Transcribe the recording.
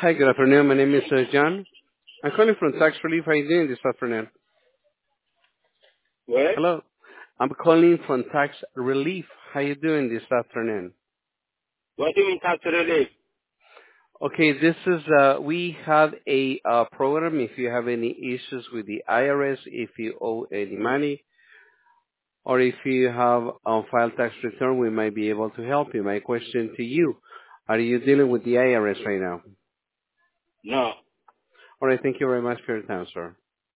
Hi, good afternoon. My name is John. I'm calling from Tax Relief. How are you doing this afternoon? What? Hello. I'm calling from Tax Relief. How are you doing this afternoon? What do you mean tax relief? Okay, this is, we have a program if you have any issues with the IRS, if you owe any money, or if you have a file tax return, we might be able to help you. My question to you, are you dealing with the IRS right now? No. All right, thank you very much for your time, sir.